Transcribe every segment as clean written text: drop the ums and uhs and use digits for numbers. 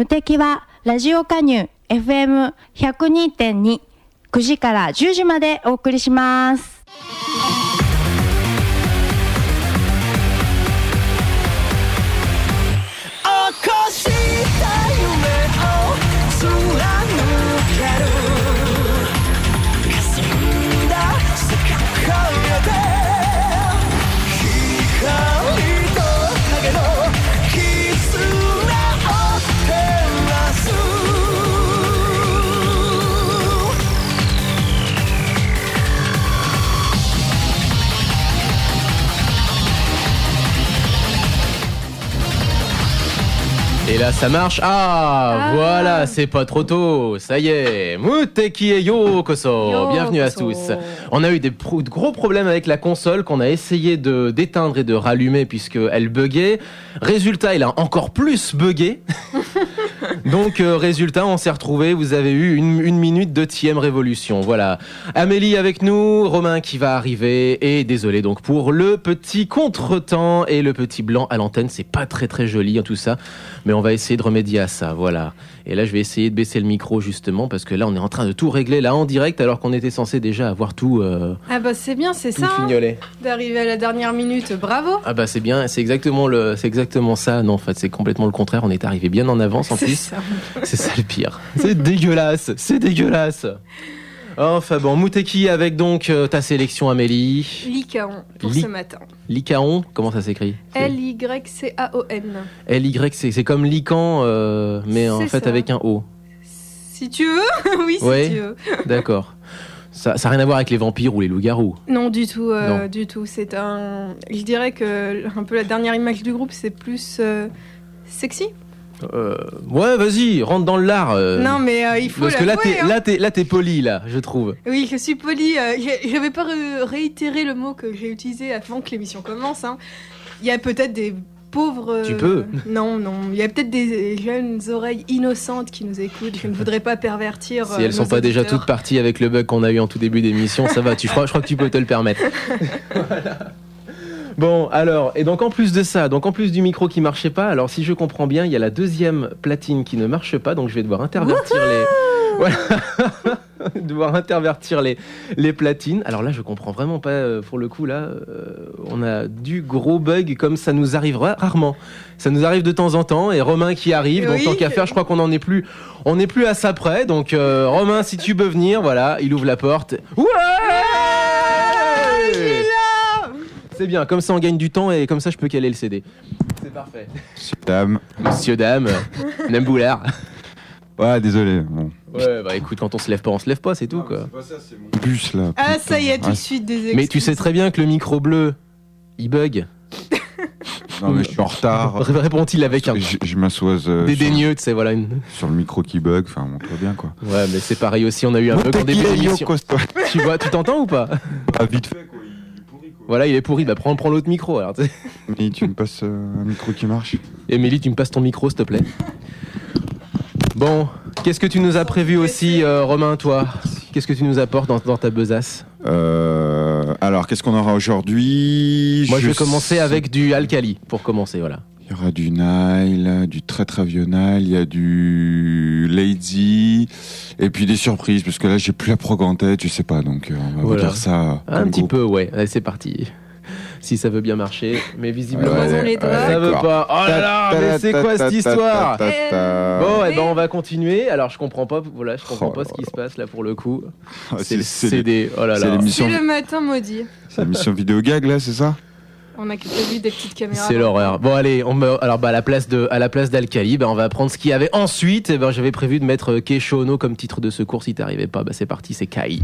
敵はラジオ加入 FM102.2 9時から10時までお送りします。 起こした夢を貫ける霞んだ世界で光と影の絆を照らす Et là ça marche. Voilà, c'est pas trop tôt. Ça y est. Muteki e yokoso. Bienvenue à tous. On a eu de gros problèmes avec la console qu'on a essayé d'éteindre et de rallumer puisqu'elle buguait. Résultat, il a encore plus bugué. Donc résultat, on s'est retrouvés. Vous avez eu une minute de TM Révolution. Voilà. Amélie avec nous, Romain qui va arriver. Et désolé donc pour le petit contretemps et le petit blanc à l'antenne. C'est pas très très joli en tout ça. Mais on va essayer de remédier à ça, voilà. Et là, je vais essayer de baisser le micro, justement, parce que là, on est en train de tout régler, là, en direct, alors qu'on était censé déjà avoir tout... Ah bah c'est bien, c'est ça, d'arriver à la dernière minute, bravo. Ah bah c'est bien, c'est exactement ça. Non, en fait, c'est complètement le contraire, on est arrivé bien en avance, en plus. C'est ça le pire. C'est dégueulasse. Enfin bon, Muteki avec donc ta sélection, Amélie. Lycaon pour ce matin. Lycaon, comment ça s'écrit? L-Y-C-A-O-N. L-Y-C, c'est comme Lycan, mais en fait ça. Avec un O. Si tu veux, oui, si tu veux. D'accord. Ça n'a rien à voir avec les vampires ou les loups-garous. Non, du tout, du tout. C'est je dirais que un peu la dernière image du groupe, c'est plus sexy. Ouais, vas-y, rentre dans le lard. Non, mais il faut. Parce que là, t'es poli, là, je trouve. Oui, je suis poli. J'avais pas réitéré le mot que j'ai utilisé avant que l'émission commence. Hein. Il y a peut-être des pauvres. Tu peux. Non. Il y a peut-être des jeunes oreilles innocentes qui nous écoutent. Je ne voudrais pas pervertir. Si elles sont pas déjà toutes parties avec le bug qu'on a eu en tout début d'émission, ça va. Je crois que tu peux te le permettre. Voilà. Bon, alors, et donc en plus de ça, en plus du micro qui marchait pas, alors si je comprends bien, il y a la deuxième platine qui ne marche pas, donc je vais devoir intervertir les platines. Alors là, je comprends vraiment pas, pour le coup, là, on a du gros bug, comme ça nous arrive rarement. Ça nous arrive de temps en temps, et Romain qui arrive, donc tant qu'à faire, je crois qu'on n'est plus à ça près, donc Romain, si tu peux venir, voilà, il ouvre la porte. Ouais, c'est bien, comme ça on gagne du temps et comme ça je peux caler le CD. C'est parfait. Monsieur, dame, Namboulard. Ouais, désolé. Bon. Ouais, bah écoute, quand on se lève pas, c'est tout, quoi. C'est pas ça, c'est mon bus là. Ah, ça y est, tout de suite des excuses. Mais tu sais très bien que le micro bleu, il bug. Non, mais je suis en retard. Répond-il avec un. Je m'assoise. Dédaigneux, tu sais, voilà. Sur le micro qui bug, enfin, montre bien, quoi. Ouais, mais c'est pareil aussi, on a eu un bug en début d'émission. Tu vois, tu t'entends ou pas? Ah, vite fait, quoi. Voilà, il est pourri, bah prends l'autre micro alors. Émilie, tu me passes un micro qui marche. Émilie, tu me passes ton micro, s'il te plaît. Bon, qu'est-ce que tu nous as prévu aussi, Romain, toi? Qu'est-ce que tu nous apportes dans ta besace? Alors, qu'est-ce qu'on aura aujourd'hui? Moi, je vais commencer avec du Alkali, pour commencer, voilà. Il y aura du Nile, du très très vieux Nile, il y a du Lady, et puis des surprises, parce que là j'ai plus la prog en tête, je sais pas, donc on va vous dire ça. Un petit peu, ouais, allez, c'est parti. Si ça veut bien marcher, mais visiblement ça veut pas. Oh là là, mais c'est quoi cette histoire? Bon, et ben on va continuer. Alors je comprends pas ce qui se passe là pour le coup. C'est le CD. Oh là là. C'est le matin maudit. C'est l'émission vidéo gag là, c'est ça? On a prévu des petites caméras. C'est l'horreur. Bon allez, alors à la place d'Alkali, on va prendre ce qu'il y avait ensuite. Et j'avais prévu de mettre Keisho comme titre de secours. Si t'arrivais pas, c'est parti, c'est Kai.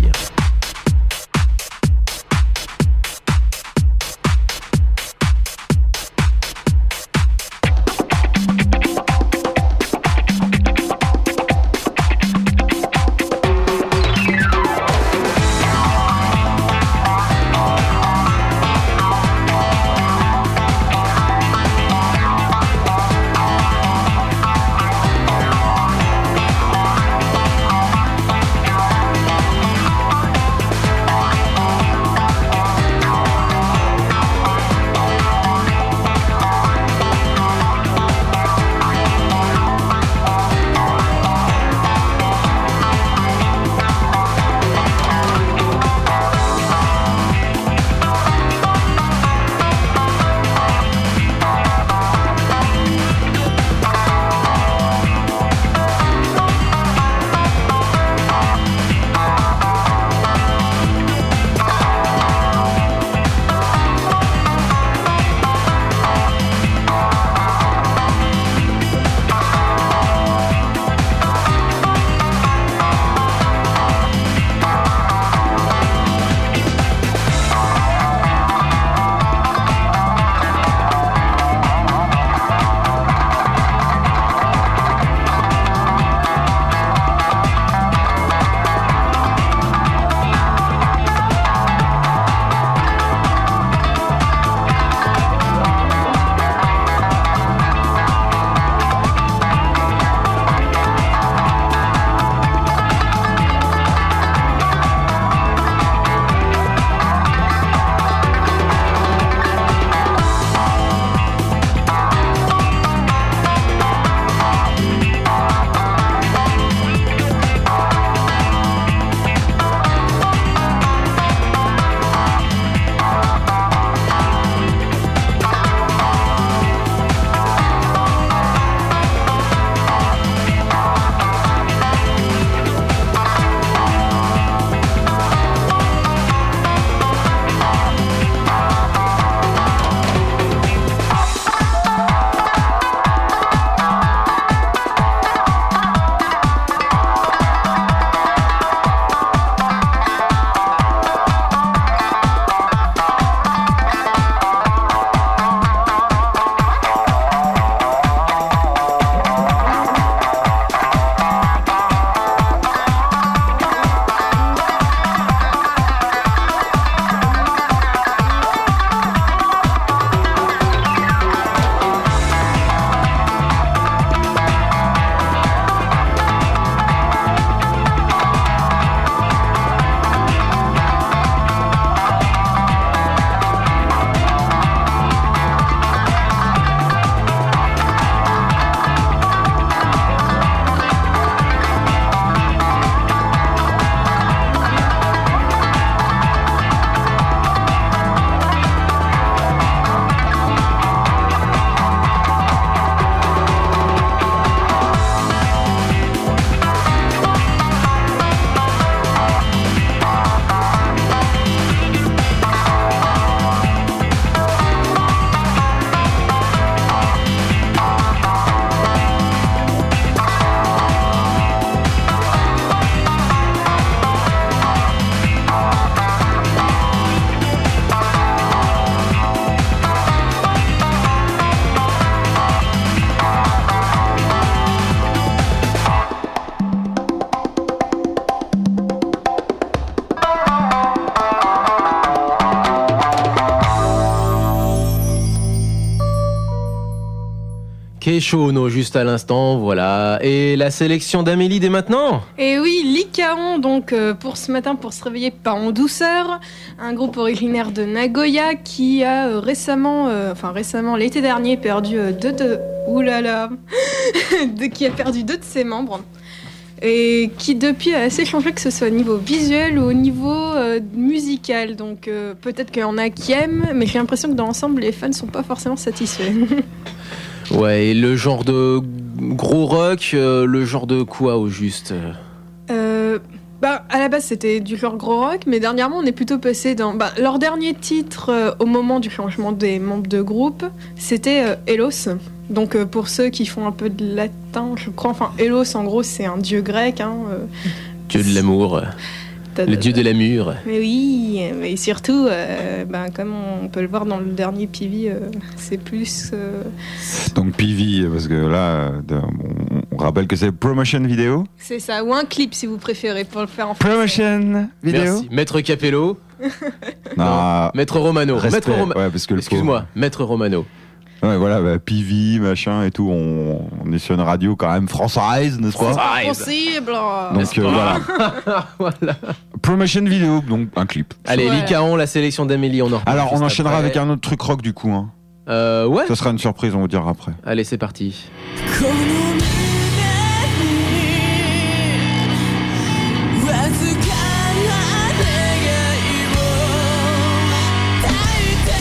Keishono juste à l'instant, voilà. Et la sélection d'Amélie dès maintenant. Et oui, Lycaon, donc pour ce matin, pour se réveiller pas en douceur, un groupe originaire de Nagoya qui a récemment, l'été dernier, perdu qui a perdu 2 de ses membres. Et qui depuis a assez changé, que ce soit au niveau visuel ou au niveau musical. Donc peut-être qu'il y en a qui aiment, mais j'ai l'impression que dans l'ensemble, les fans sont pas forcément satisfaits. Ouais, et le genre de gros rock, le genre de quoi au juste À la base, c'était du genre gros rock, mais dernièrement, on est plutôt passé dans... leur dernier titre, au moment du changement des membres de groupe, c'était Hélos. Donc, pour ceux qui font un peu de latin, je crois... Enfin, Hélos, en gros, c'est un dieu grec. Dieu de l'amour. Le dieu de la mûre. Mais oui, mais surtout, comme on peut le voir dans le dernier PV, c'est plus... Donc PV, parce que là, on rappelle que c'est promotion vidéo. C'est ça, ou un clip si vous préférez, pour le faire en français. Promotion vidéo. Merci. Maître Capello. Non, Maître Romano. respect. Ouais, parce que excuse-moi, Maître Romano. Ouais, voilà, PV, machin et tout. On est sur une radio quand même française, n'est-ce pas? Possible. Donc voilà. Voilà. Promotion vidéo, donc un clip. Allez, Ouais. Lycaon, la sélection d'Amélie, on en reparle. Alors on juste enchaînera après. avec un autre truc rock du coup. Hein. Ouais. Ça sera une surprise, on vous dira après. Allez, c'est parti. この胸にわずかな願いを抱いて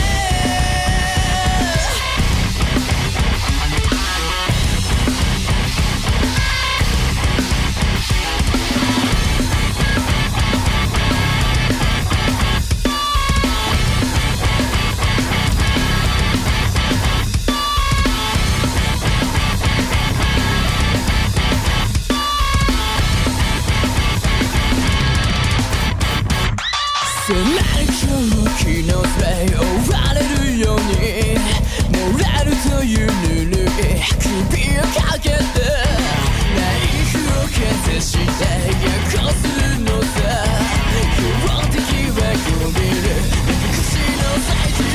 狭い空気のせい追われるように漏れるというぬるい首をかけてナイフを削して焼こするのさ標的はこびる口のサイズ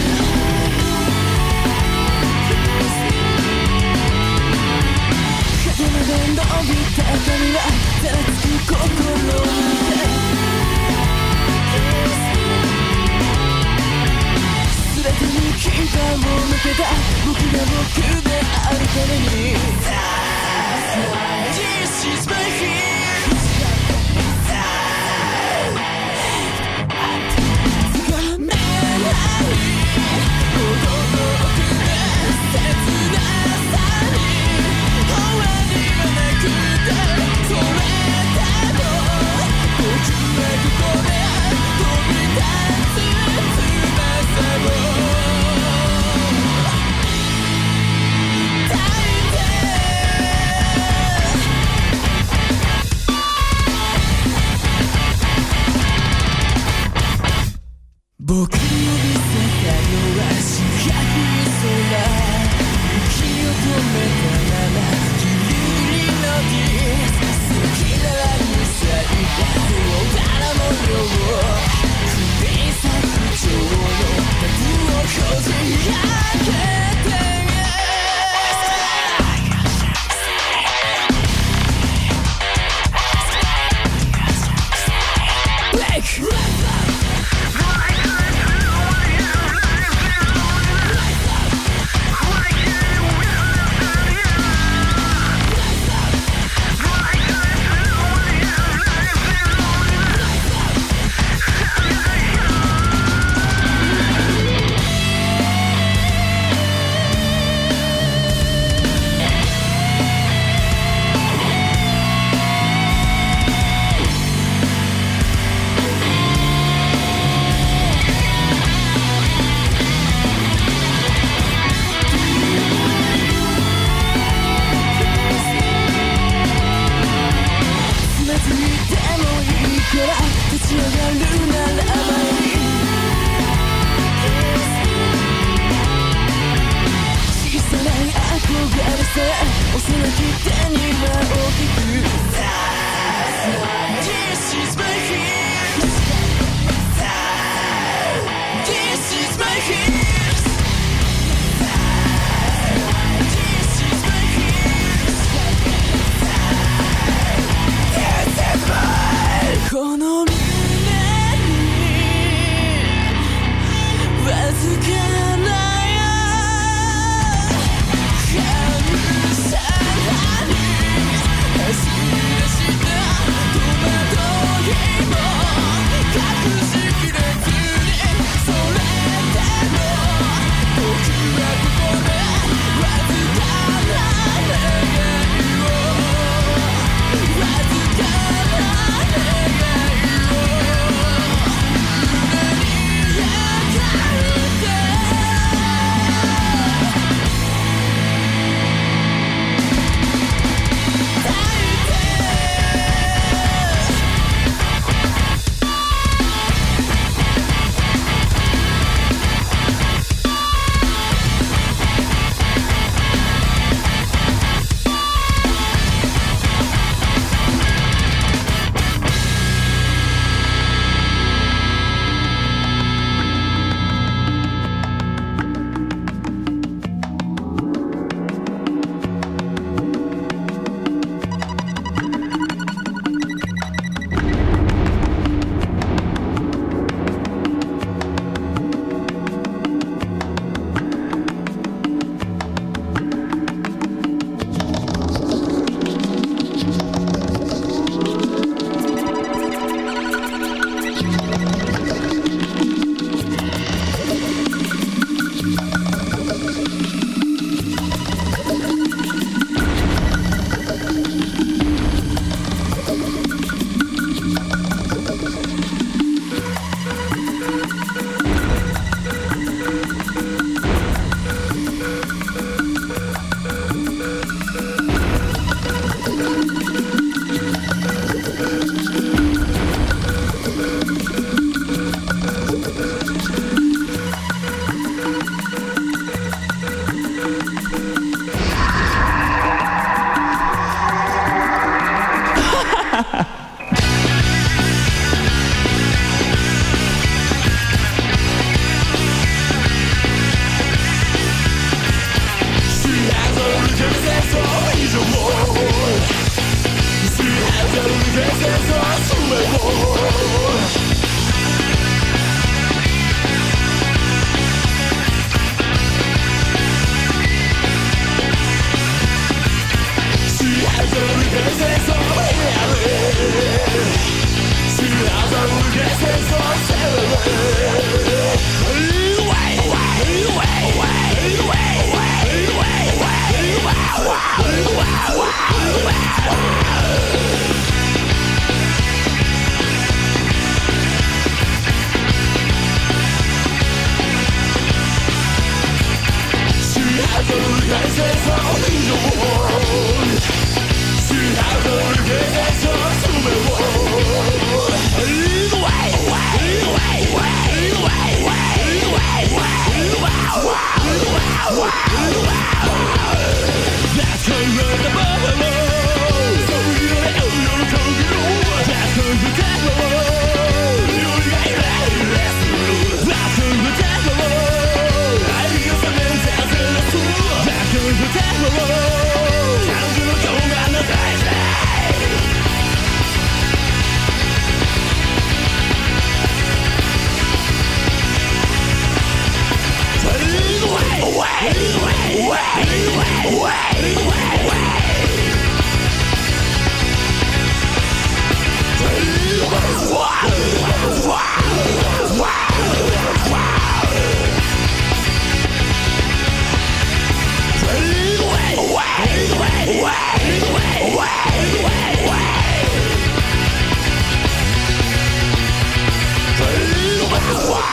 風まで伸びた髪はざらつく心に全てに牙を抜けた僕が僕であるために This is my fear つかめないほどの奥で切なさに終わりはなくてそれでも僕はここで飛び立つ翼を僕を見せたのは四角い空息を止めたままギリギリのディス好きならに咲いた大柄模様首咲く蝶のタトゥーをこじ開けて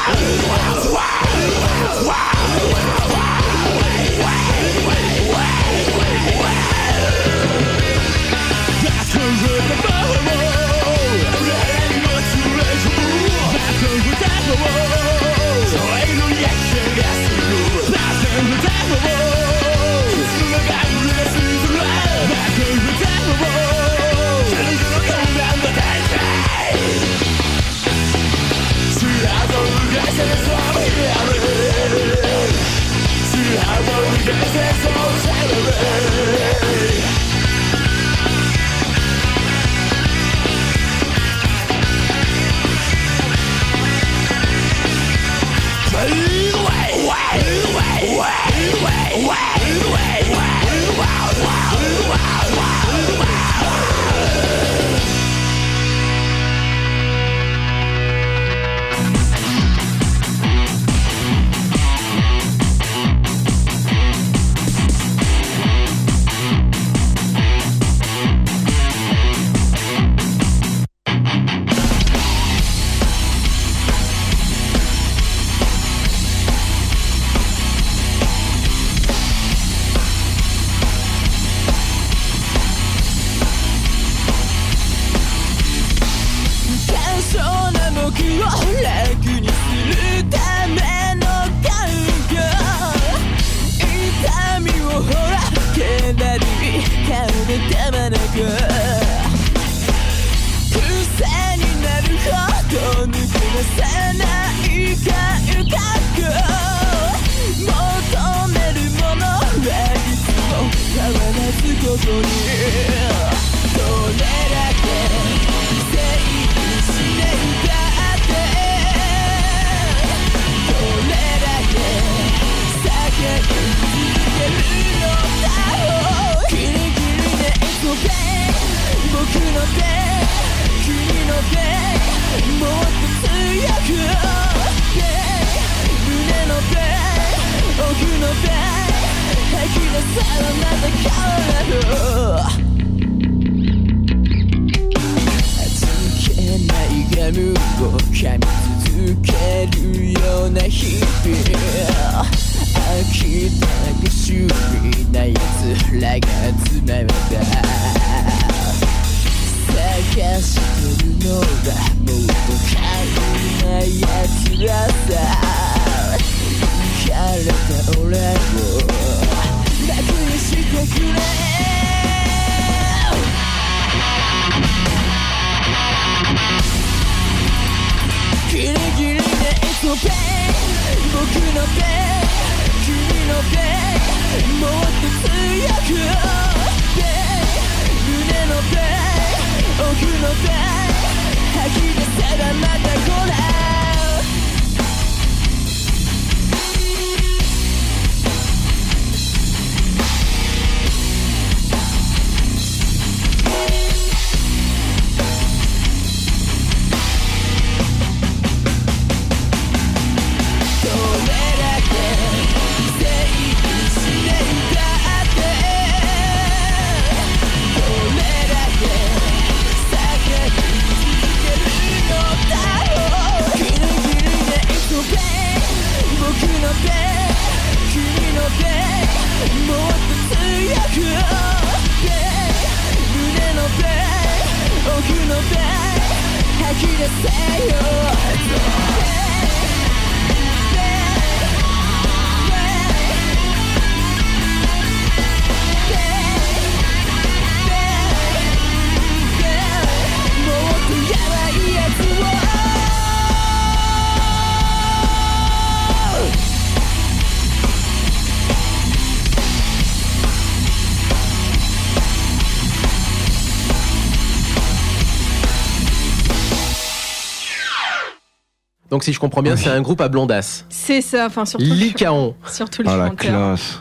Donc si je comprends bien, c'est un groupe à blondasse. C'est ça, enfin surtout Lycaon. surtout les Ah la chanteurs. classe.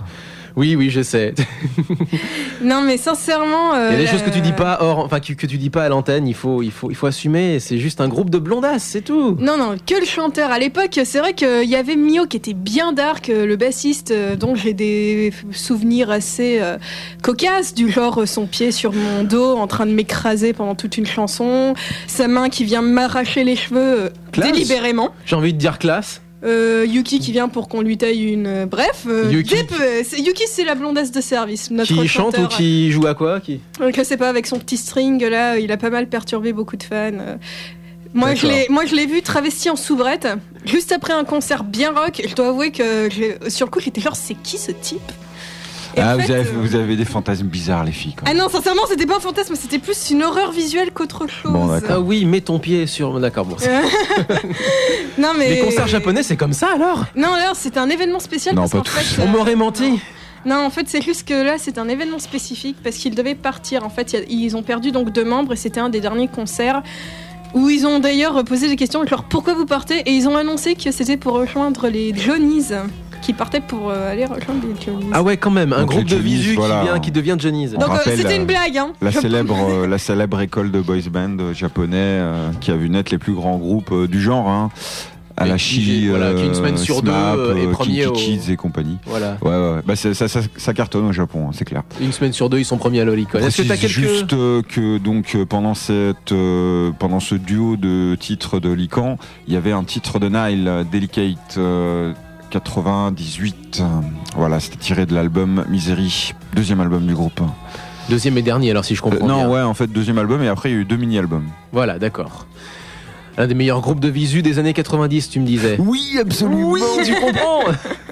Oui, je sais. Non, mais sincèrement. Il y a des choses que tu dis pas que tu dis pas à l'antenne. Il faut assumer. C'est juste un groupe de blondasses, c'est tout. Non, que le chanteur. À l'époque, c'est vrai qu'il y avait Mio qui était bien dark, le bassiste, dont j'ai des souvenirs assez cocasses, du genre son pied sur mon dos en train de m'écraser pendant toute une chanson, sa main qui vient m'arracher les cheveux délibérément. J'ai envie de dire classe. Yuki qui vient pour qu'on lui taille une. Bref, Yuki, Yuki c'est la blondasse de service. Notre qui chanteur, chante ou qui joue à quoi je sais pas, avec son petit string là, il a pas mal perturbé beaucoup de fans. Moi je l'ai vu travesti en soubrette juste après un concert bien rock. Je dois avouer que sur le coup j'étais genre c'est qui ce type? Et en fait, vous avez des fantasmes bizarres, les filles. Ah non, sincèrement, c'était pas un fantasme, c'était plus une horreur visuelle qu'autre chose. Bon, d'accord. Ah oui, mets ton pied sur. D'accord, bon. Non, mais. Les concerts japonais, c'est comme ça alors? Non, alors c'était un événement spécial. Non, parce pas qu'en tous. fait, On m'aurait menti. Non, en fait, c'est juste que là, c'est un événement spécifique parce qu'ils devaient partir. En fait, ils ont perdu donc 2 membres et c'était un des derniers concerts où ils ont d'ailleurs posé des questions genre pourquoi vous partez, et ils ont annoncé que c'était pour rejoindre les Johnnies. Qui partait pour aller rejoindre les Johnnies. Ah ouais, quand même, un Donc groupe de Johnnies, visu voilà. qui devient Johnny's. On Donc rappelle, c'était une blague, hein. La célèbre école de boys band japonais qui a vu naître les plus grands groupes du genre, hein. Alashi, voilà, qui une semaine sur Smap, 2 est premier Kinky Kids et compagnie. Voilà. Ouais. Bah, ça cartonne au Japon, hein, c'est clair. Une semaine sur 2, ils sont premiers à l'Oricon. Est-ce que t'as quelques... Juste que donc pendant ce duo de titres de Lican, il y avait un titre de Nile, Delicate 98. Voilà, c'était tiré de l'album Misery, 2e album du groupe. 2e et dernier, alors si je comprends bien. Non, ouais, en fait 2e album et après il y a eu 2 mini-albums. Voilà, d'accord. Un des meilleurs groupes de visu des années 90, tu me disais. Oui, absolument. Oui, tu comprends.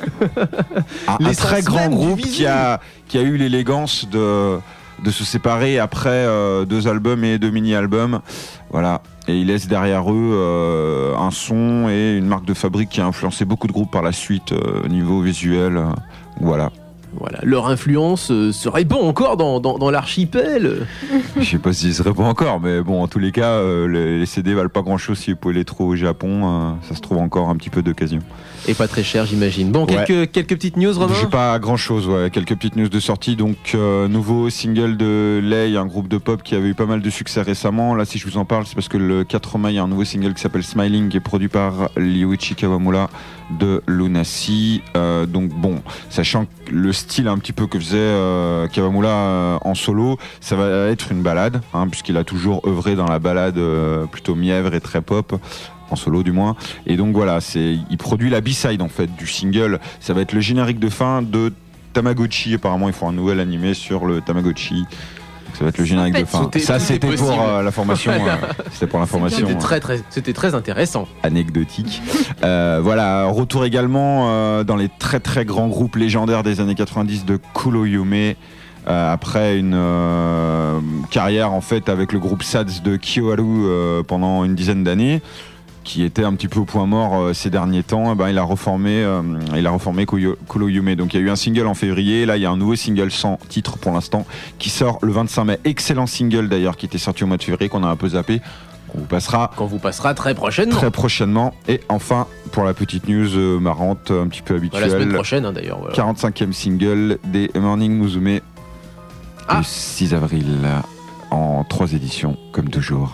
Un très grand groupe qui a eu l'élégance de se séparer après 2 albums et 2 mini-albums. Voilà. Et ils laissent derrière eux un son et une marque de fabrique qui a influencé beaucoup de groupes par la suite au niveau visuel. Voilà. Voilà, leur influence se répand encore dans l'archipel. Je sais pas si se répand encore, mais bon, en tous les cas, les CD valent pas grand chose si vous pouvez les trouver au Japon. Ça se trouve encore un petit peu d'occasion. Et pas très cher, j'imagine. Bon, quelques petites news, Romain. J'ai pas grand chose, ouais. Quelques petites news de sortie. Donc, nouveau single de Lei, un groupe de pop qui avait eu pas mal de succès récemment. Là, si je vous en parle, c'est parce que le 4 mai, il y a un nouveau single qui s'appelle Smiling, qui est produit par Ryuichi Kawamura de Lunacy. Donc, bon, sachant que le style un petit peu que faisait Kawamura en solo, ça va être une balade, hein, puisqu'il a toujours œuvré dans la balade plutôt mièvre et très pop. En solo du moins, et donc voilà, il produit la B-side en fait du single. Ça va être le générique de fin de Tamagotchi. Apparemment ils font un nouvel animé sur le Tamagotchi, donc ça va être le générique de fin. Ça c'était pour la formation. C'était pour l'information. C'était très intéressant. Anecdotique. Voilà, retour également dans les très très grands groupes légendaires des années 90 de Kuroyume. Après une carrière en fait avec le groupe SADS de Kyoharu pendant une dizaine d'années, qui était un petit peu au point mort ces derniers temps, il a reformé Kuroyume. Donc il y a eu un single en février, là il y a un nouveau single sans titre pour l'instant qui sort le 25 mai. Excellent single d'ailleurs qui était sorti au mois de février, qu'on a un peu zappé, qu'on vous passera très prochainement. Très prochainement. Et enfin, pour la petite news marrante, un petit peu habituelle, la semaine prochaine hein, d'ailleurs. Voilà. 45e single des Morning Musume, le 6 avril, en 3 éditions comme toujours.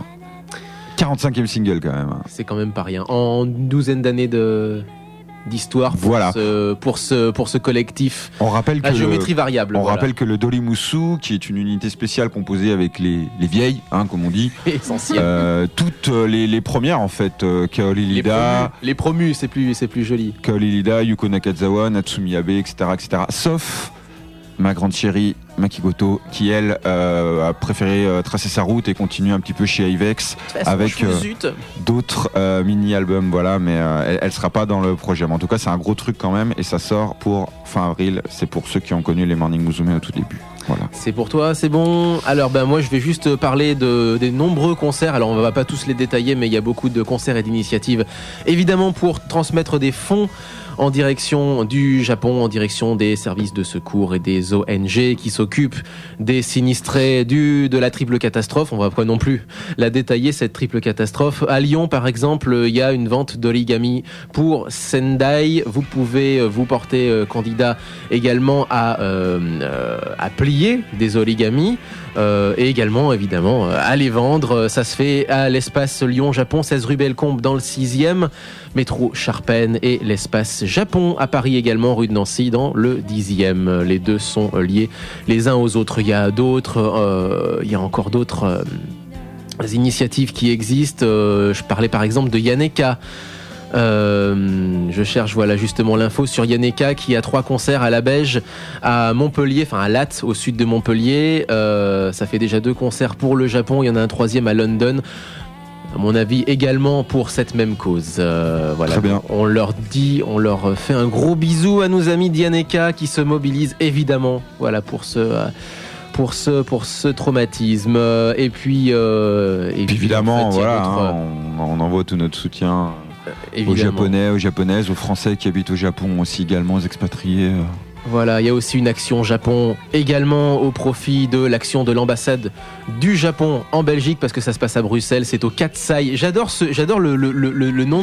45e single quand même. C'est quand même pas rien. En une douzaine d'années d'histoire pour, voilà. pour ce collectif. On rappelle que géométrie variable. Rappelle que le Dorimusu, qui est une unité spéciale composée avec les vieilles, hein, comme on dit, essentiel. Toutes les premières en fait, Kaori Lida, les promus, c'est plus joli. Kaori Lida, Yuko Nakazawa, Natsumi Abe, etc., sauf ma grande chérie Makikoto, qui elle a préféré tracer sa route et continuer un petit peu chez Avex avec d'autres mini-albums, voilà, mais elle sera pas dans le projet. Mais en tout cas, c'est un gros truc quand même, et ça sort pour fin avril. C'est pour ceux qui ont connu les Morning Musume au tout début. Voilà. C'est pour toi, c'est bon. Alors moi je vais juste parler des nombreux concerts. Alors on va pas tous les détailler, mais il y a beaucoup de concerts et d'initiatives, évidemment pour transmettre des fonds en direction du Japon, en direction des services de secours et des ONG qui s'occupent des sinistrés de la triple catastrophe. On va pas non plus la détailler, cette triple catastrophe. À Lyon, par exemple, il y a une vente d'origami pour Sendai. Vous pouvez vous porter candidat également à plier des origamis. Et également, évidemment, à les vendre. Ça se fait à l'espace Lyon-Japon, 16 rue Bellecombe dans le 6e, métro Charpennes, et l'espace Japon à Paris également, rue de Nancy dans le 10e. Les deux sont liés les uns aux autres. Il y a encore d'autres initiatives qui existent. Je parlais par exemple de Yaneka. Je cherche justement l'info sur Yaneka qui a 3 concerts à la Beige, à Montpellier, enfin à Latte au sud de Montpellier. Ça fait déjà 2 concerts pour le Japon, il y en a un 3e à London. À mon avis également pour cette même cause. Voilà. Très bien. On leur fait un gros bisou à nos amis d'Yaneka qui se mobilisent évidemment pour ce traumatisme. Et puis évidemment, en fait, on envoie tout notre soutien évidemment aux Japonais, aux Japonaises, aux Français qui habitent au Japon aussi également, aux expatriés. Voilà, il y a aussi une action Japon également au profit de l'action de l'ambassade du Japon en Belgique parce que ça se passe à Bruxelles, c'est au Katsai. J'adore le nom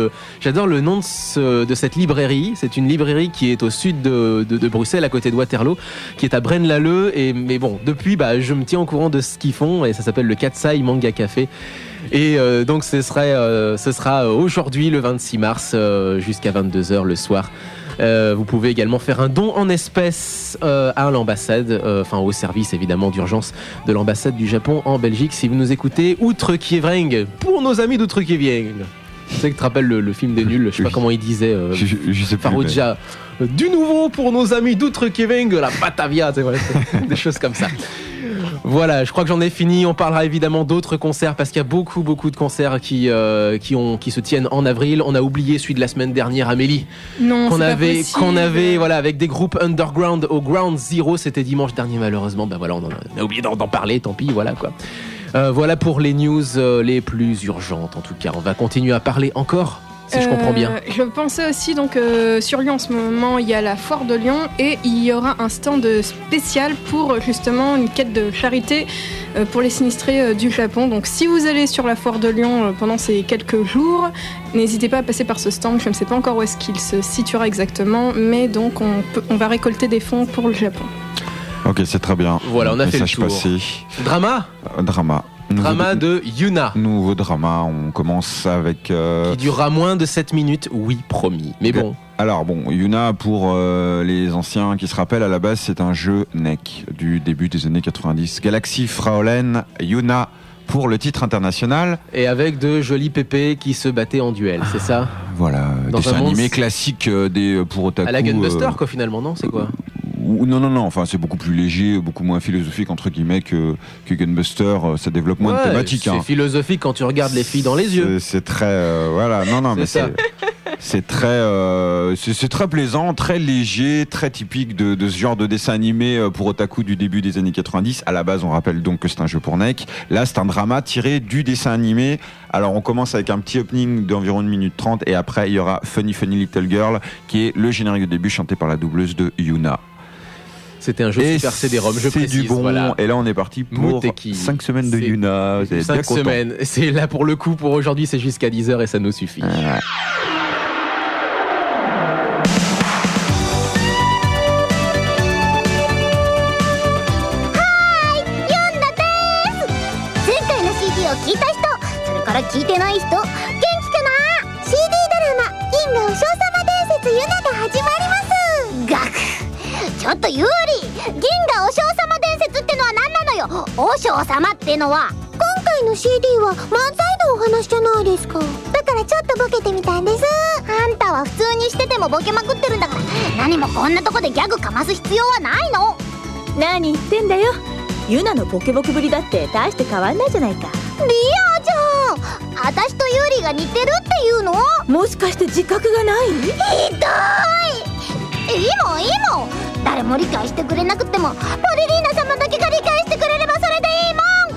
de cette librairie. C'est une librairie qui est au sud de Bruxelles, à côté de Waterloo, qui est à Braine-l'Alleud. Mais bon, depuis, je me tiens au courant de ce qu'ils font et ça s'appelle le Katsai Manga Café. Et donc ce sera aujourd'hui le 26 mars jusqu'à 22h le soir. Vous pouvez également faire un don en espèces à l'ambassade, au service évidemment d'urgence de l'ambassade du Japon en Belgique. Si vous nous écoutez, Outre-Kievring, pour nos amis d'Outre-Kievring. Tu sais que tu te rappelles le film des nuls, je sais pas comment il disait, je sais plus, Farrugia, du nouveau pour nos amis d'Outre-Kievring, la Batavia, des choses comme ça. Voilà, je crois que j'en ai fini. On parlera évidemment d'autres concerts parce qu'il y a beaucoup de concerts qui se tiennent en avril. On a oublié celui de la semaine dernière, Amélie. Non, qu'on avait avec des groupes underground au Ground Zero. C'était dimanche dernier malheureusement. On a oublié d'en parler. Tant pis, voilà quoi. Voilà pour les news les plus urgentes. En tout cas, on va continuer à parler encore. Si je comprends bien. Je pensais aussi, sur Lyon en ce moment, il y a la foire de Lyon et il y aura un stand spécial pour justement une quête de charité pour les sinistrés du Japon. Donc si vous allez sur la foire de Lyon pendant ces quelques jours, n'hésitez pas à passer par ce stand. Je ne sais pas encore où est-ce qu'il se situera exactement, mais donc on va récolter des fonds pour le Japon. Ok, c'est très bien. Voilà, on a fait le tour. Passé. Drama Drama de Yuna. Nouveau drama, on commence avec... Qui durera moins de 7 minutes, oui, promis. Mais bon. Alors Yuna, pour les anciens qui se rappellent, à la base c'est un jeu NEC du début des années 90. Galaxy Frauen Yuna pour le titre international. Et avec de jolis pépés qui se battaient en duel, c'est ça ? Voilà, dessin animé classique pour otaku. À la Gunbuster quoi finalement, non ? C'est quoi ? Non, enfin c'est beaucoup plus léger, beaucoup moins philosophique entre guillemets que Gunbuster, ça développe moins de thématiques. C'est philosophique quand tu regardes les filles dans les yeux. C'est très c'est très plaisant, très léger, très typique de ce genre de dessin animé pour otaku du début des années 90. À la base, on rappelle donc que c'est un jeu pour NEC. Là, c'est un drama tiré du dessin animé. Alors, on commence avec un petit opening d'environ 1 minute 30 et après, il y aura Funny Funny Little Girl qui est le générique de début chanté par la doubleuse de Yuna. C'était un jeu Super CD-ROM, je précise. C'est du bon, voilà. Et là on est parti pour 5 semaines de Yuna. Vous êtes 5 semaines, c'est là pour le coup, pour aujourd'hui c'est jusqu'à 10h et ça nous suffit. 誰も理解してくれなくてもポリリーナ様だけが理解してくれればそれでいい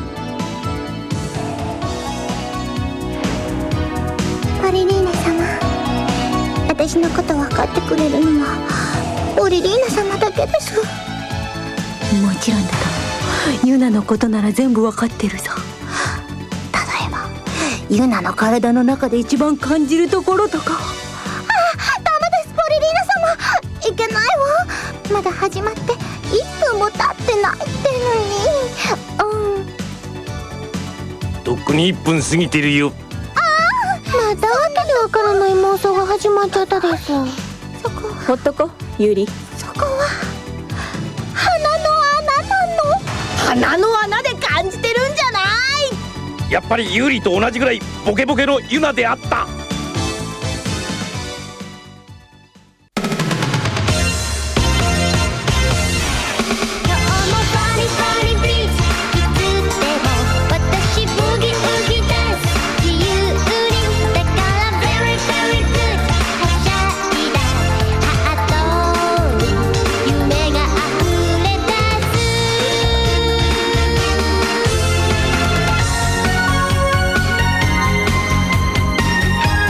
もん。ポリリーナ様、私のこと分かってくれるのはポリリーナ様だけです。 もちろんだとユナのことなら全部分かってるぞ。例えばユナの体の中で一番感じるところとか。 ダメですポリリーナ様、いけないわ。まだ始まって1分も経ってないってのに。 とっくに1分過ぎてるよ。 またわけでわからない妄想が始まっちゃったです。そこはほっとこユリ。 そこは鼻の穴なの。 鼻の穴で感じてるんじゃない。 やっぱりユーリと同じぐらいボケボケのユナであった。 「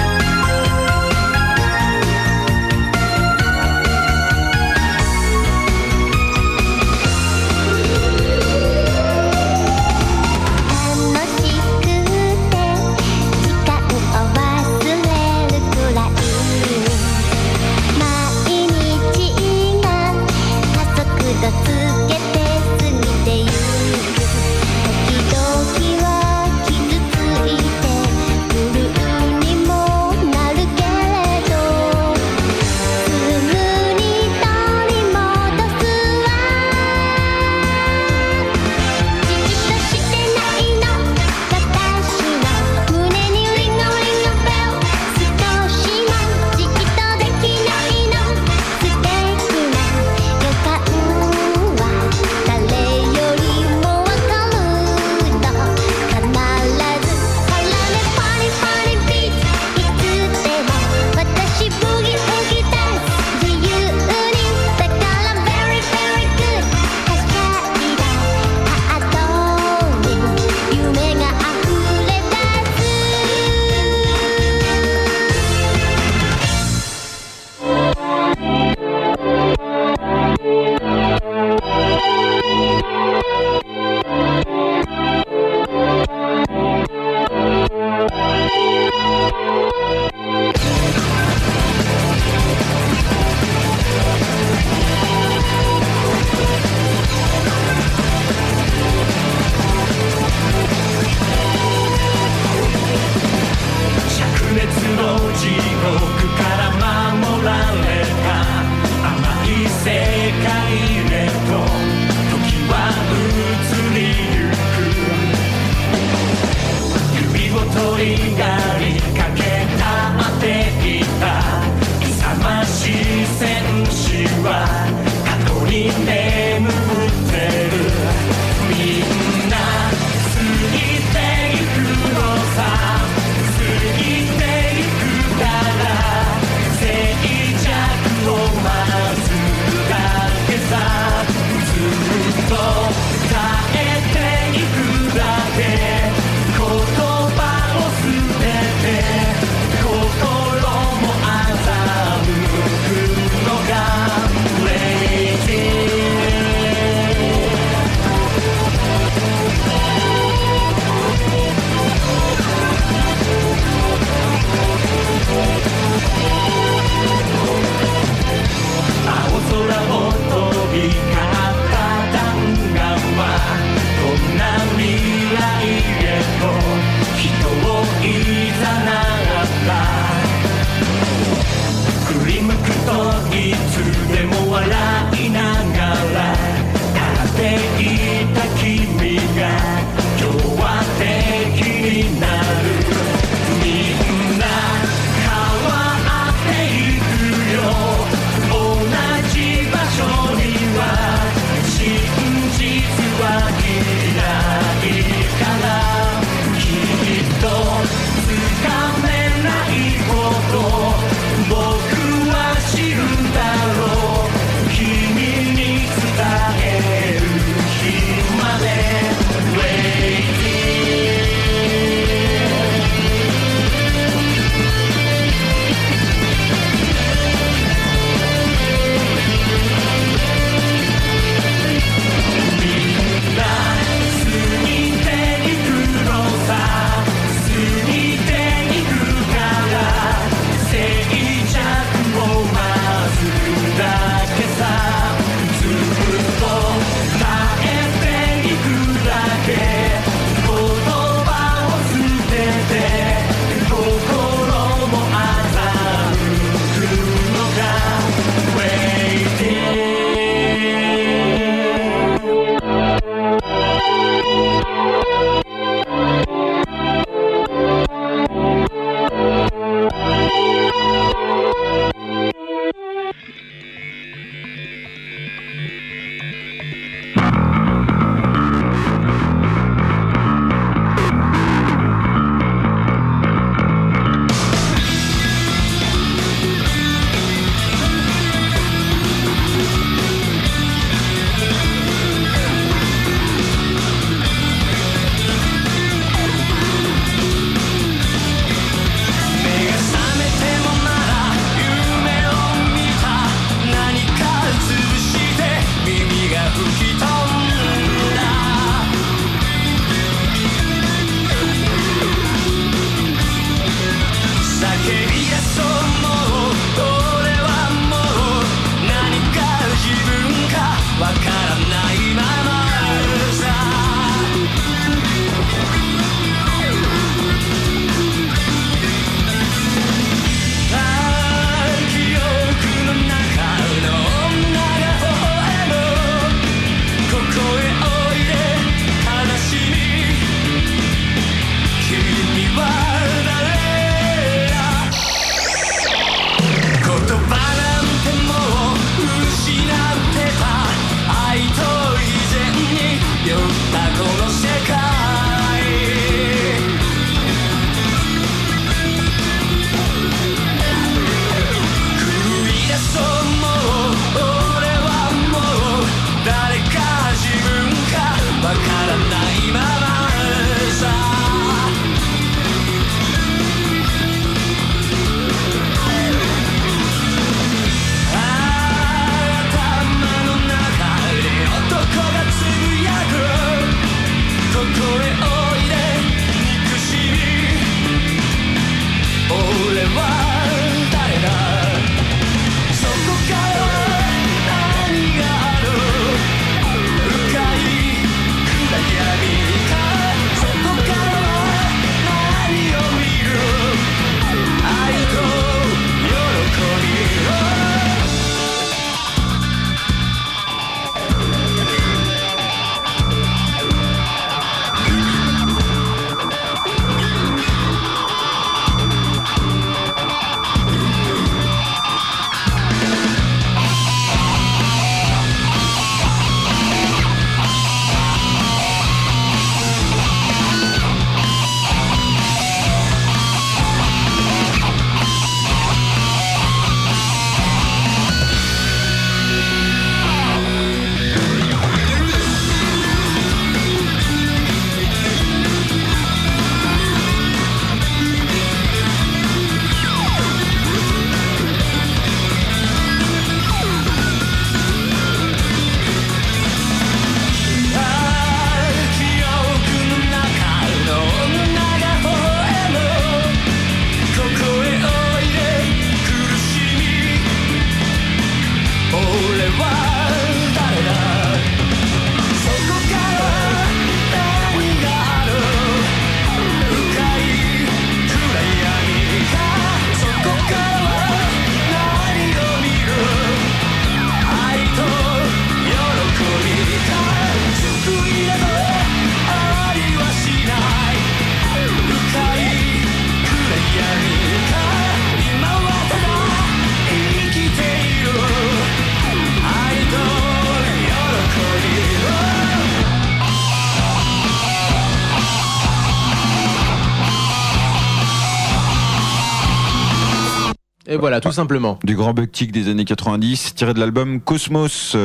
Et voilà, tout simplement. Du grand buck-tick des années 90, tiré de l'album Cosmos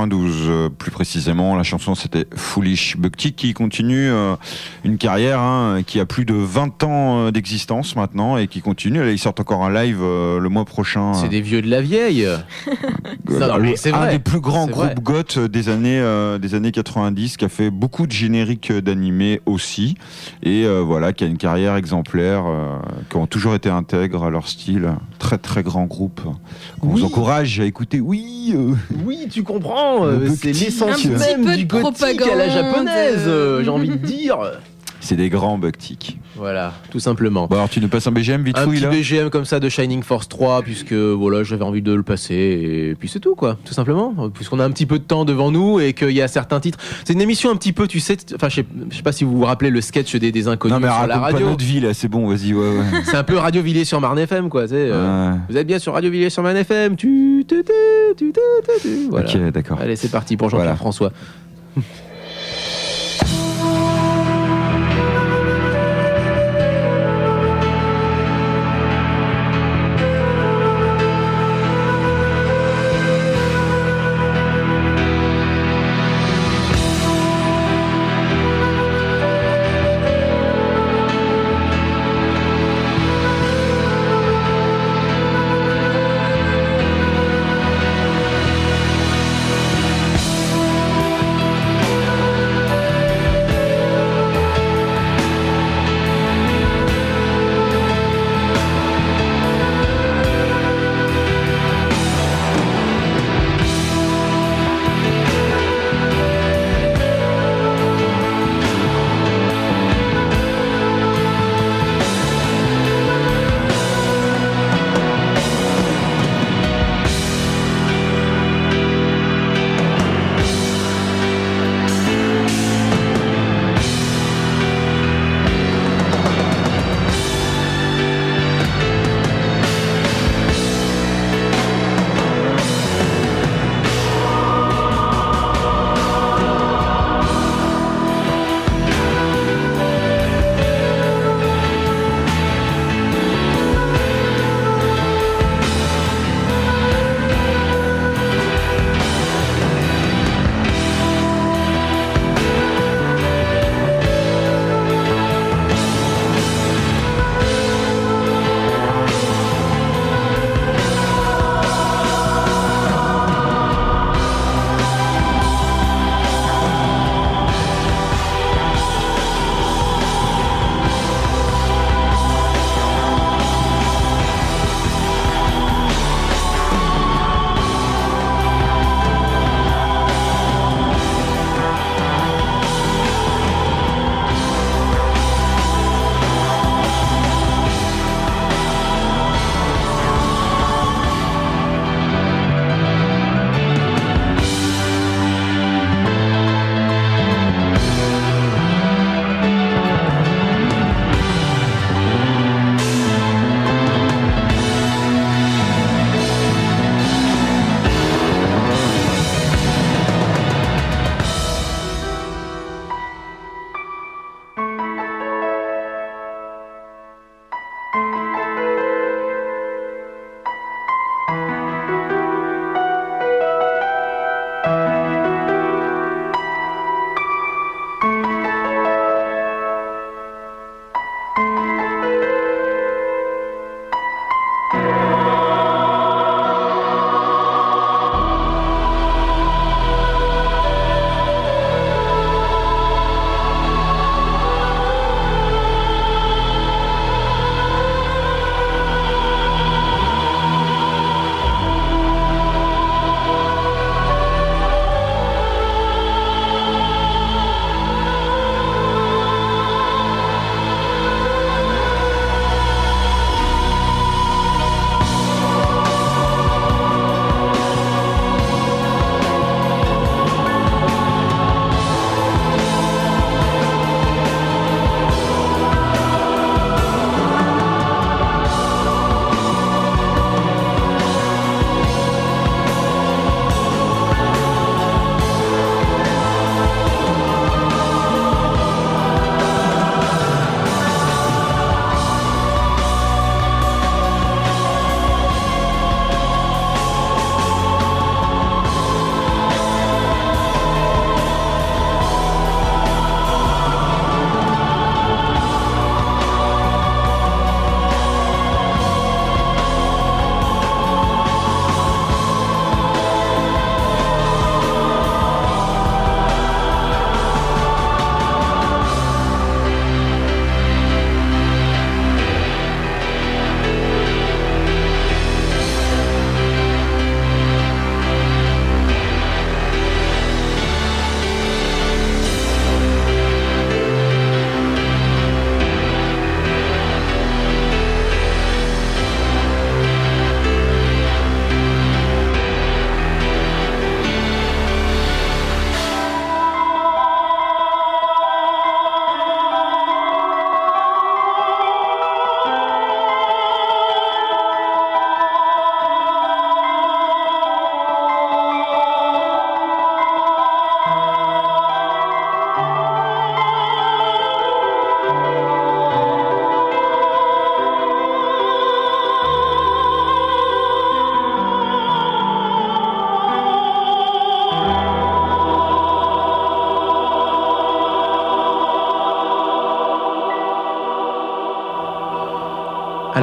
92. Plus précisément, la chanson c'était Foolish. Buck-tick qui continue une carrière qui a plus de 20 ans d'existence maintenant et qui continue. Là, ils sortent encore un live le mois prochain. C'est des vieux de la vieille. Non, mais c'est vrai. Un des plus grands groupes goth des années 90 qui a fait beaucoup de génériques d'animés aussi. Et voilà, qui a une carrière exemplaire, qui ont toujours été intègres à leur style. Très très grand groupe qu'on vous encourage à écouter. Oui, tu comprends, c'est l'essence même du gothique à la japonaise, j'ai envie de dire. C'est des grands buck-tick. Voilà, tout simplement. Bon, alors tu nous passes un BGM vite fouille là. Un petit BGM comme ça de Shining Force 3 puisque voilà, j'avais envie de le passer et puis c'est tout quoi, tout simplement. Puisqu'on a un petit peu de temps devant nous et qu'il y a certains titres. C'est une émission un petit peu, tu sais, enfin je sais pas si vous vous rappelez le sketch des inconnus sur la radio. Pas notre vie là, c'est bon, vas-y. Ouais. C'est un peu Radio Villiers sur Marne FM quoi, tu sais. Vous êtes bien sur Radio Villiers sur Marne FM. Voilà. Ok, d'accord. Allez, c'est parti pour Jean-Pierre François.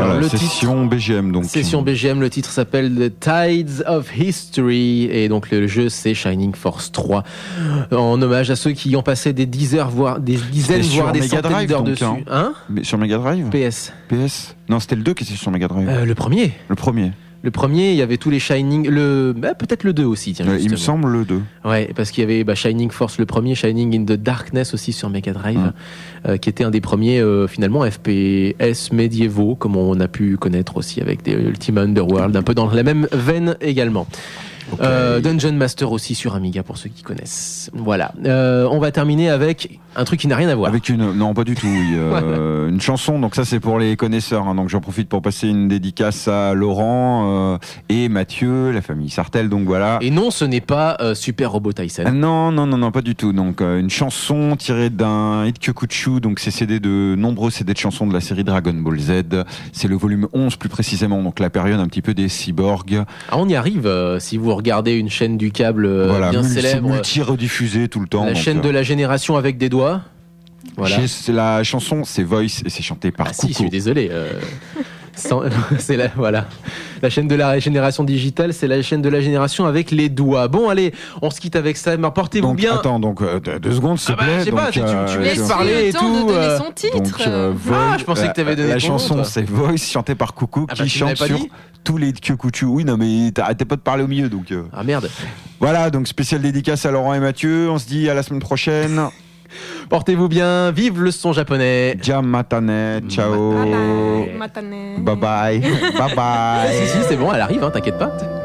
Voilà, le session BGM donc. Session BGM, le titre s'appelle The Tides of History et donc le jeu c'est Shining Force 3 en hommage à ceux qui ont passé des dizaines voire des centaines d'heures dessus. Mais sur Mega Drive PS. Non, c'était le 2 qui était sur Mega Drive. Le premier. Le premier, il y avait tous les Shining, peut-être le 2 aussi, tiens. Il me semble le 2. Ouais, parce qu'il y avait Shining Force le premier, Shining in the Darkness aussi sur Mega Drive, qui était un des premiers finalement FPS médiévaux, comme on a pu connaître aussi avec des Ultima Underworld, un peu dans la même veine également. Okay. Dungeon Master aussi sur Amiga pour ceux qui connaissent. Voilà. On va terminer avec un truc qui n'a rien à voir. Non, pas du tout. Oui. Une chanson. Donc ça c'est pour les connaisseurs. Hein. Donc j'en profite pour passer une dédicace à Laurent et Mathieu, la famille Sartel. Donc voilà. Et non, ce n'est pas Super Robot Tyson. Non, pas du tout. Donc une chanson tirée d'un Hit Kyokuchu. Donc c'est de nombreux CD de chansons de la série Dragon Ball Z. C'est le volume 11 plus précisément. Donc la période un petit peu des cyborgs. On y arrive si vous regardez une chaîne du câble bien célèbre. C'est multi-rediffusé tout le temps. La chaîne de la génération avec des doigts. Voilà. La chanson, c'est Voice et c'est chanté par Coucou. Si, je suis désolé. C'est la chaîne de la génération digitale, c'est la chaîne de la génération avec les doigts. Bon, allez, on se quitte avec ça. Mais portez-vous bien. Attends, 2 secondes, s'il te plaît. Je sais pas, tu me laisses parler et tout. De donner son titre. Je pensais que tu avais donné la chanson, c'est Voice chanté par Coucou qui chante sur tous les Kyokuchu. Oui, non, mais t'arrêtais pas de parler au milieu, donc. Ah merde. Voilà, donc spéciale dédicace à Laurent et Mathieu. On se dit à la semaine prochaine. Portez-vous bien, vive le son japonais. Jam matane, ciao. Matane. Bye bye. Bye bye. Si, c'est bon, elle arrive, t'inquiète pas.